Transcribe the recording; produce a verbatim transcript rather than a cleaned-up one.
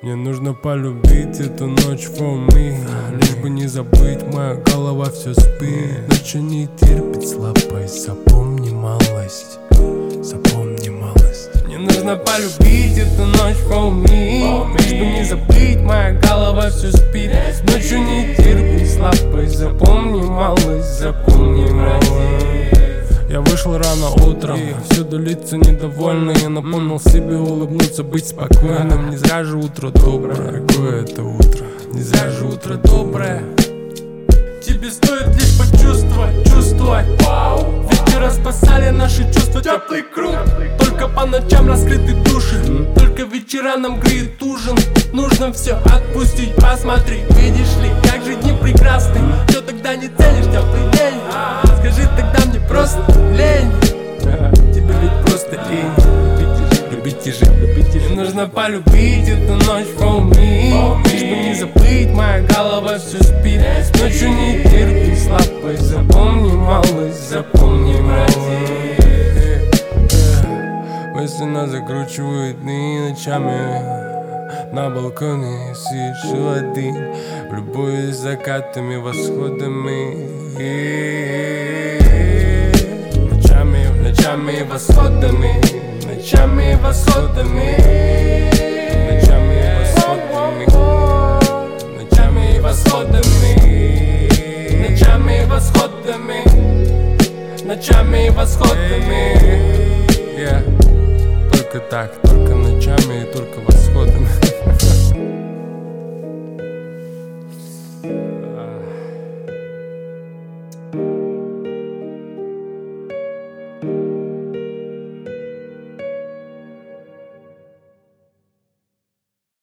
Мне нужно полюбить эту ночь for me. Лишь бы не забыть, моя голова все спит. Ночью не терпит слабость, запомни малость, запомни малость. Мне нужно полюбить эту ночь for me. Лишь бы не забыть, моя голова все спит. Ночью не терпит слабость, запомни малость, запомни малость. Я вышел рано утром, всюду лица недовольные. Я напомнил себе улыбнуться, быть спокойным. Не зря же утро доброе. Какое это утро? Не зря же утро доброе. Тебе стоит лишь почувствовать, чувствовать. Вечера спасали наши чувства, теплый круг. Только по ночам раскрыты души. Только вечера нам греет ужин. Нужно все отпустить, посмотри. Видишь ли, как же дни прекрасны. Что тогда не ценишь теплый день? Скажи тогда мне просто лень. Тебе ведь просто лень. Любить и жить, любить и жить. Мне нужно полюбить эту ночь for me. Лишь бы не забыть, моя голова все спит. Ночью не терпит слабость, запомни малость, запомни малость. Мысли нас закручивают дни ночами. На балконе сижу один, любуюсь закатами, восходами. Ночами, ночами, восходами. Ночами, восходами. Ночами, восходами. Ночами, восходами. Ночами, восходами. Ночами, восходами. Yeah. Только так, только ночами и только восходами.